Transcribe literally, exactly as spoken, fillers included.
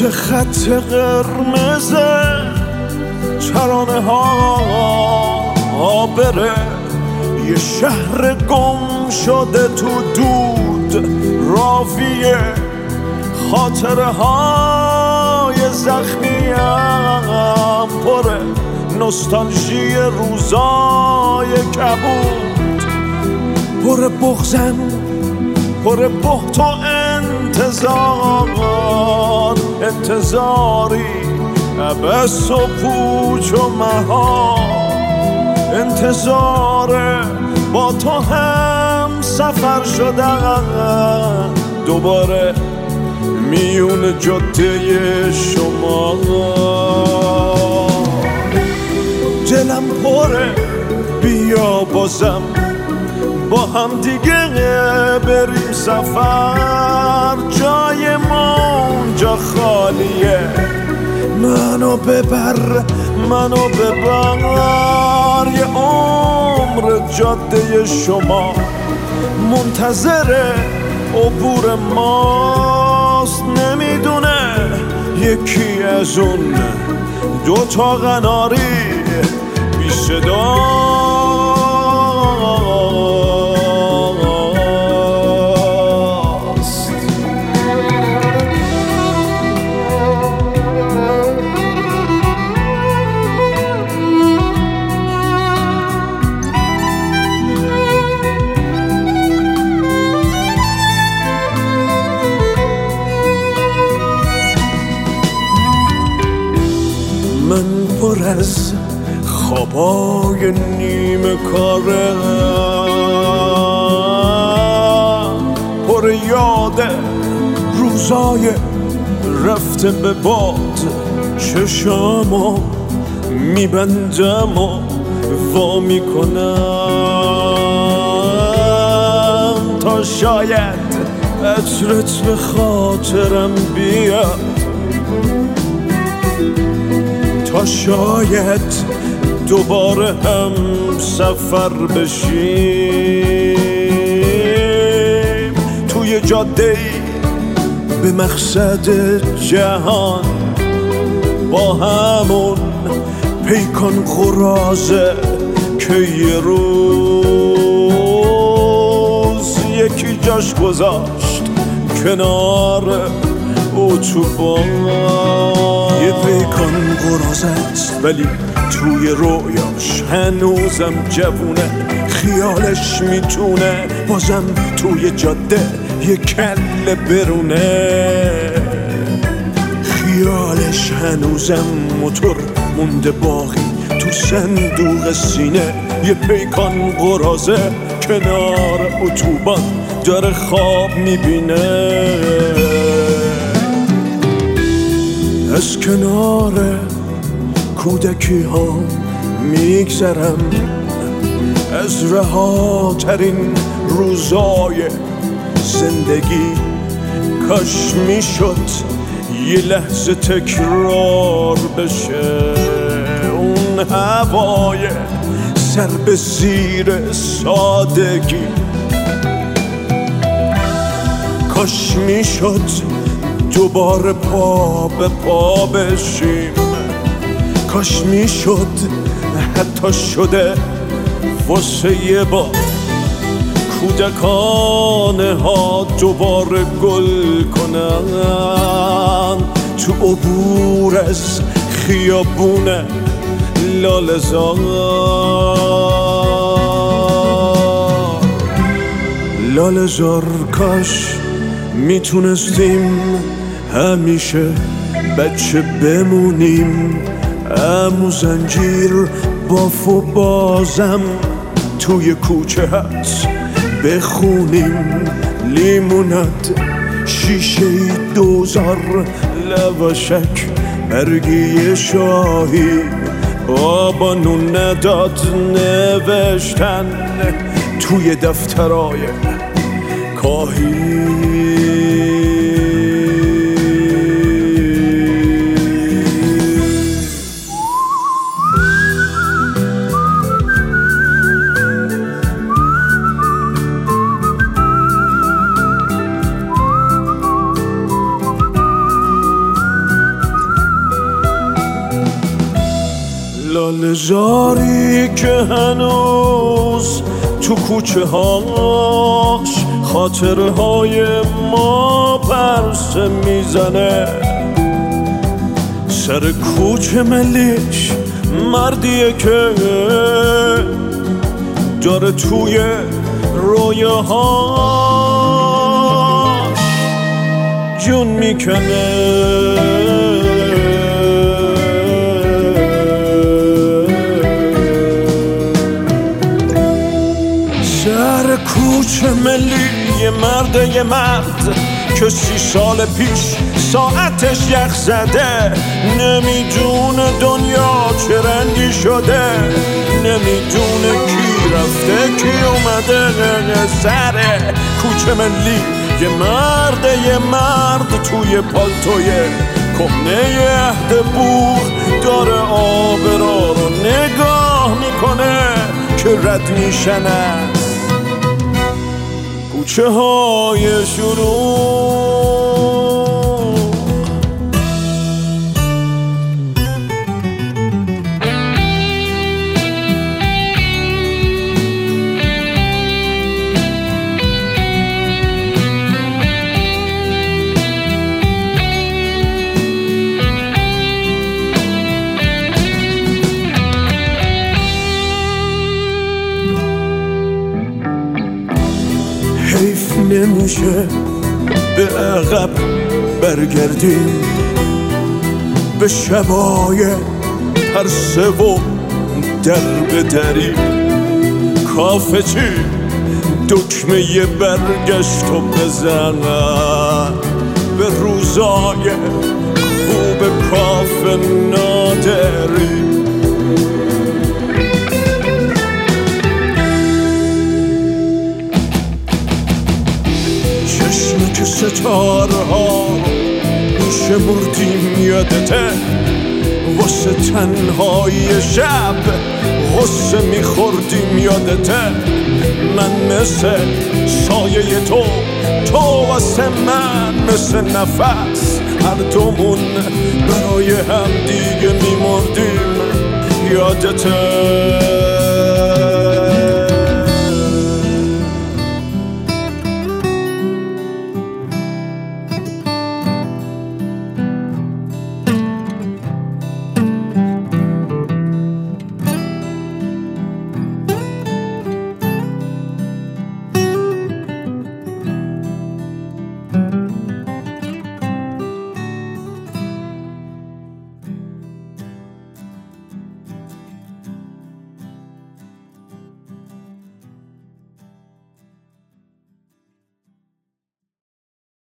خط قرمز ترانه ها بره، یه شهر گم شده تو دود راویه، خاطره های زخمیم پره، نوستالژی روزای کبود، پر بغزن پر بهت و انتظار، انتظاری عبس و پوچ و مهار، انتظار با تو هم سفر شدن دوباره میون جاده شما. دلم پره بیا بازم با هم دیگه بریم سفر، جای ما اونجا خالیه، منو ببر منو ببر، یه عمر جاده شما منتظر عبور ماست، نمیدونه یکی از اون دوتا قناری بی صدا من پر از خوابای نیمه کارم، پر یاد روزای رفته به باد، چشامو میبندم و وا میکنم تا شاید عطرت به خاطرم بیاد، تا شاید دوباره هم سفر بشیم توی جاده‌ای به مقصد جهان، با همون پیکان قرازه که یه روز یکی جاش گذاشت کنار اتوبان. یه پیکان قراضه است ولی توی رویاش هنوزم جوونه، خیالش میتونه بازم توی جاده یه کله برونه، خیالش هنوزم موتور مونده باقی تو صندوق سینه، یه پیکان قراضه کنار اتوبان داره خواب میبینه. از کنار کودکی ها میگذرم، از رهاترین روزای زندگی، کاش میشد یه لحظه تکرار بشه اون هوای سر به زیر سادگی، کاش میشد دوباره پا به پا بشیم، کاش میشد حتی شده واسه یه بار کودکانه ها دوباره گل کنن تو عبور از خیابون لاله‌زار. لاله‌زار کاش میتونستیم همیشه بچه بمونیم، عمو زنجیر باف و بازم توی کوچه هست بخونیم، لیموناد شیشه دوزار لواشک برگی شاهی، بابا نون نداد نوشتن توی دفترای کاهی. لاله زاری که هنوز تو کوچه هاش خاطرهای ما پرسه میزنه. سر کوچه ملیش مردیه که داره توی رویاهاش جون میکنه. سر کوچه ملی یه مرد یه مرد که سی سال پیش ساعتش یخ زده، نمیدونه دنیا چه رنگی شده، نمیدونه کی رفته کی اومده. سر کوچه ملی یه مرد یه مرد توی پالتوی کهنه عهد بوق داره آبرا رو نگاه میکنه که رد میشن از کوچه های شروع. حیف نمیشه به عقب برگردیم، به شبای پرسه و در بدریم. کافه چی دکمه ی برگشت و بزن به روزای خوب کافه نادری. چشم که ستاره ها میشه مردیم یادته، واسه تنهایی شب غصه میخوردیم یادته. من مثل سایه تو، تو واسه من مثل نفس، هر دومون برای هم دیگه میمردیم یادته.